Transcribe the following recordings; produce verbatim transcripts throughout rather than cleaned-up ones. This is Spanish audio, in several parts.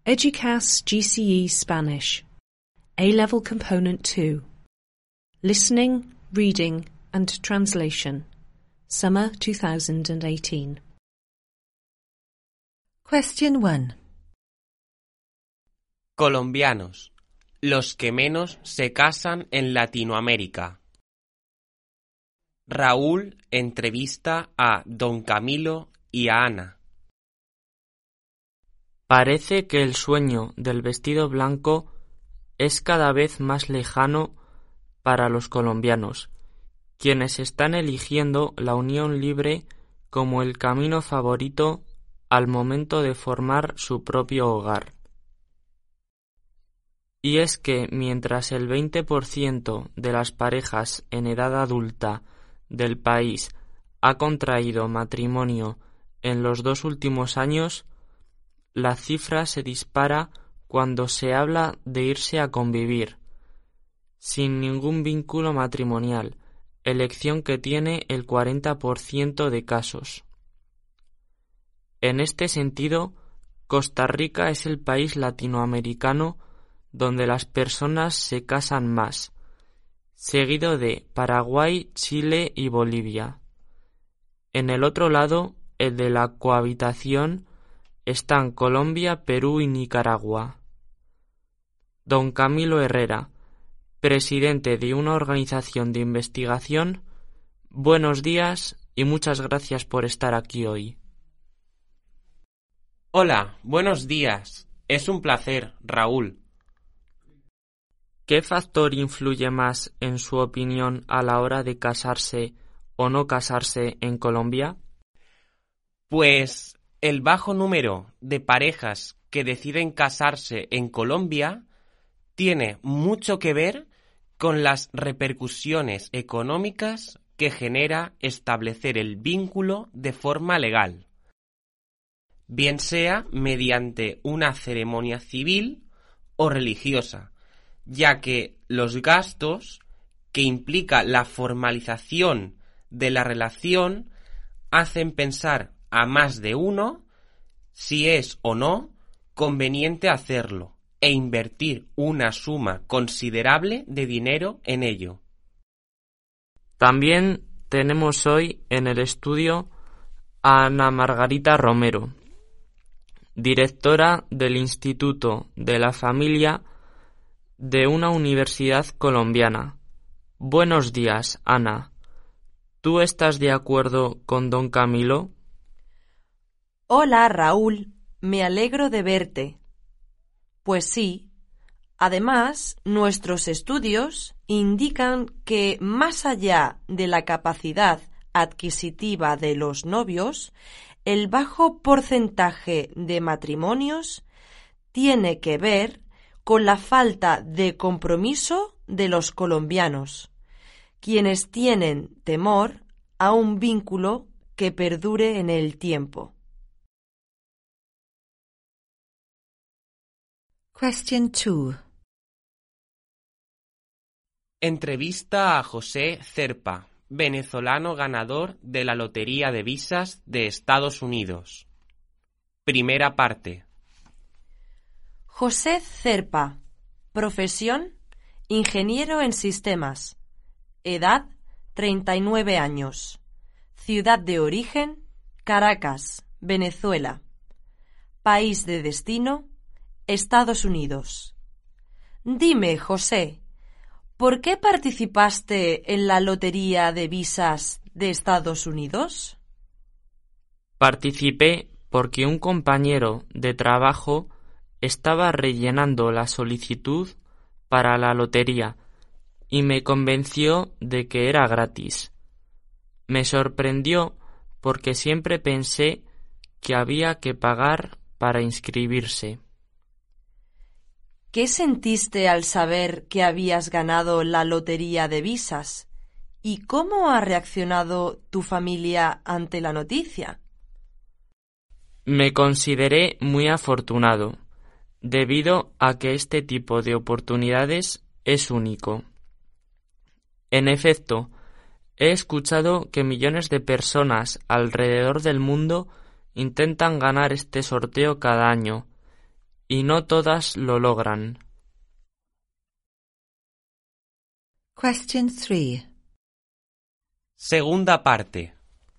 EDUCAS G C E Spanish, A-Level Component two, Listening, Reading and Translation, Summer two thousand eighteen. Question one. Colombianos, los que menos se casan en Latinoamérica. Raúl entrevista a Don Camilo y a Ana. Parece que el sueño del vestido blanco es cada vez más lejano para los colombianos, quienes están eligiendo la unión libre como el camino favorito al momento de formar su propio hogar. Y es que mientras el veinte por ciento de las parejas en edad adulta del país ha contraído matrimonio en los dos últimos años, la cifra se dispara cuando se habla de irse a convivir, sin ningún vínculo matrimonial, elección que tiene el cuarenta por ciento de casos. En este sentido, Costa Rica es el país latinoamericano donde las personas se casan más, seguido de Paraguay, Chile y Bolivia. En el otro lado, el de la cohabitación, están Colombia, Perú y Nicaragua. Don Camilo Herrera, presidente de una organización de investigación, buenos días y muchas gracias por estar aquí hoy. Hola, buenos días. Es un placer, Raúl. ¿Qué factor influye más, en su opinión, a la hora de casarse o no casarse en Colombia? Pues el bajo número de parejas que deciden casarse en Colombia tiene mucho que ver con las repercusiones económicas que genera establecer el vínculo de forma legal, bien sea mediante una ceremonia civil o religiosa, ya que los gastos que implica la formalización de la relación hacen pensar a más de uno si es o no conveniente hacerlo e invertir una suma considerable de dinero en ello. También tenemos hoy en el estudio a Ana Margarita Romero, directora del Instituto de la Familia de una universidad colombiana. Buenos días, Ana. ¿Tú estás de acuerdo con don Camilo? Hola, Raúl. Me alegro de verte. Pues sí. Además, nuestros estudios indican que, más allá de la capacidad adquisitiva de los novios, el bajo porcentaje de matrimonios tiene que ver con la falta de compromiso de los colombianos, quienes tienen temor a un vínculo que perdure en el tiempo. Question two. Entrevista a José Zerpa, venezolano ganador de la Lotería de Visas de Estados Unidos. Primera parte. José Zerpa, profesión, ingeniero en sistemas, edad, treinta y nueve años, ciudad de origen, Caracas, Venezuela, país de destino, Estados Unidos. Dime, José, ¿por qué participaste en la Lotería de Visas de Estados Unidos? Participé porque un compañero de trabajo estaba rellenando la solicitud para la lotería y me convenció de que era gratis. Me sorprendió porque siempre pensé que había que pagar para inscribirse. ¿Qué sentiste al saber que habías ganado la Lotería de Visas? ¿Y cómo ha reaccionado tu familia ante la noticia? Me consideré muy afortunado, debido a que este tipo de oportunidades es único. En efecto, he escuchado que millones de personas alrededor del mundo intentan ganar este sorteo cada año, y no todas lo logran. Question three. Segunda parte.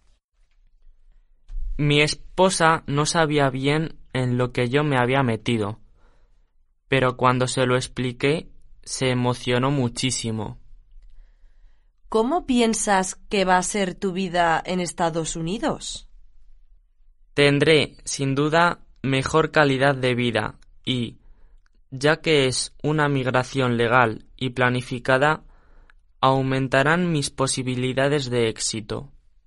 Mi esposa no sabía bien en lo que yo me había metido, pero cuando se lo expliqué, se emocionó muchísimo. ¿Cómo piensas que va a ser tu vida en Estados Unidos? Tendré, sin duda, mejor calidad de vida y, ya que es una migración legal y planificada, aumentarán mis posibilidades de éxito.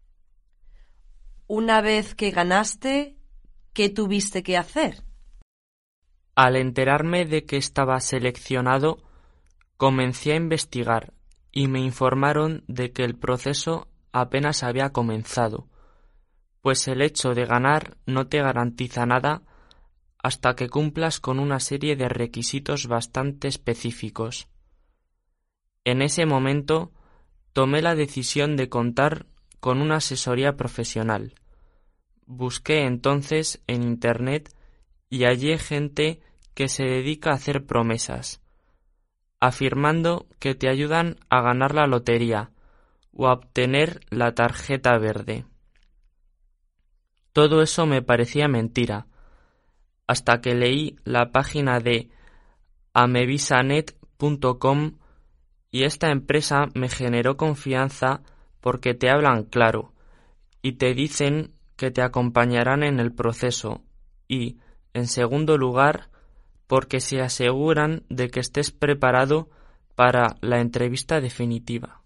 Una vez que ganaste, ¿qué tuviste que hacer? Al enterarme de que estaba seleccionado, comencé a investigar y me informaron de que el proceso apenas había comenzado, pues el hecho de ganar no te garantiza nada hasta que cumplas con una serie de requisitos bastante específicos. En ese momento tomé la decisión de contar con una asesoría profesional. Busqué entonces en Internet y hallé gente que se dedica a hacer promesas, afirmando que te ayudan a ganar la lotería o a obtener la tarjeta verde. Todo eso me parecía mentira, hasta que leí la página de amevisanet punto com y esta empresa me generó confianza porque te hablan claro y te dicen que te acompañarán en el proceso y, en segundo lugar, porque se aseguran de que estés preparado para la entrevista definitiva.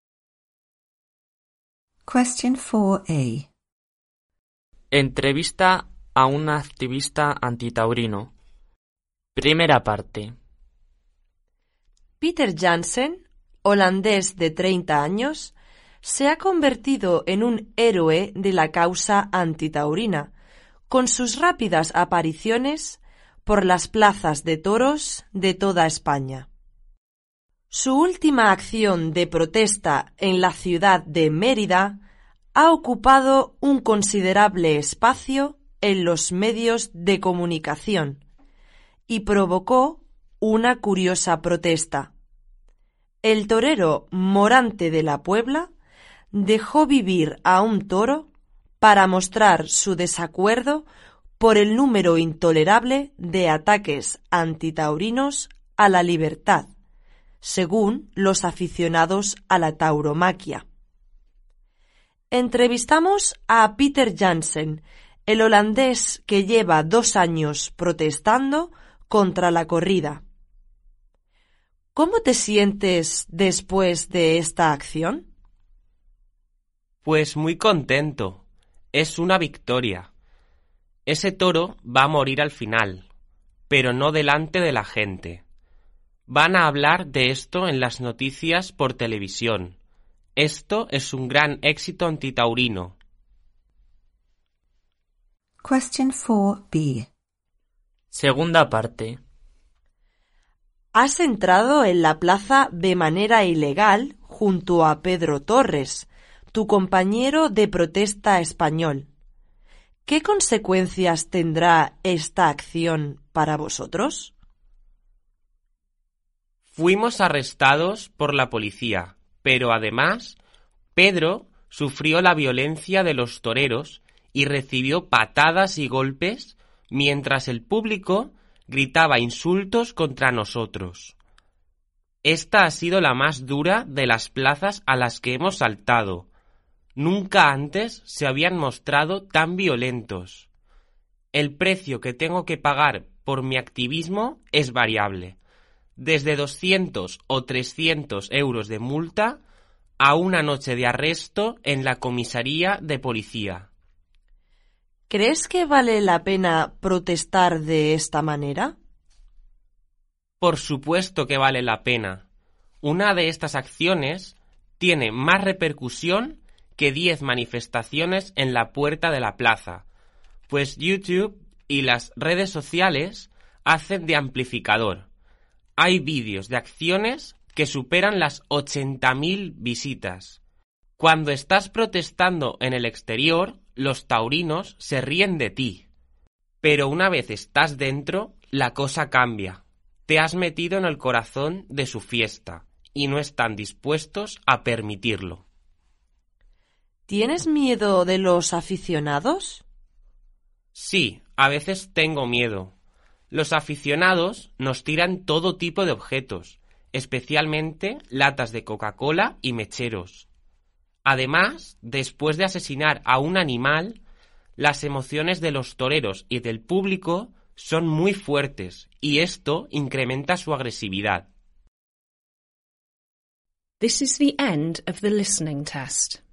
Question four A. Entrevista a un activista antitaurino. Primera parte. Peter Jansen, holandés de treinta años, se ha convertido en un héroe de la causa antitaurina, con sus rápidas apariciones por las plazas de toros de toda España. Su última acción de protesta en la ciudad de Mérida ha ocupado un considerable espacio en los medios de comunicación y provocó una curiosa protesta. El torero Morante de la Puebla dejó vivir a un toro para mostrar su desacuerdo por el número intolerable de ataques antitaurinos a la libertad, según los aficionados a la tauromaquia. Entrevistamos a Peter Jansen, el holandés que lleva dos años protestando contra la corrida. ¿Cómo te sientes después de esta acción? Pues muy contento. Es una victoria. Ese toro va a morir al final, pero no delante de la gente. Van a hablar de esto en las noticias por televisión. Esto es un gran éxito antitaurino. Question four B. Segunda parte. Has entrado en la plaza de manera ilegal junto a Pedro Torres, tu compañero de protesta español. ¿Qué consecuencias tendrá esta acción para vosotros? Fuimos arrestados por la policía, pero además, Pedro sufrió la violencia de los toreros y recibió patadas y golpes mientras el público gritaba insultos contra nosotros. Esta ha sido la más dura de las plazas a las que hemos saltado. Nunca antes se habían mostrado tan violentos. El precio que tengo que pagar por mi activismo es variable, desde doscientos o trescientos euros de multa a una noche de arresto en la comisaría de policía. ¿Crees que vale la pena protestar de esta manera? Por supuesto que vale la pena. Una de estas acciones tiene más repercusión que diez manifestaciones en la puerta de la plaza, pues YouTube y las redes sociales hacen de amplificador. Hay vídeos de acciones que superan las ochenta mil visitas. Cuando estás protestando en el exterior, los taurinos se ríen de ti. Pero una vez estás dentro, la cosa cambia. Te has metido en el corazón de su fiesta y no están dispuestos a permitirlo. ¿Tienes miedo de los aficionados? Sí, a veces tengo miedo. Los aficionados nos tiran todo tipo de objetos, especialmente latas de Coca-Cola y mecheros. Además, después de asesinar a un animal, las emociones de los toreros y del público son muy fuertes y esto incrementa su agresividad. This is the end of the listening test.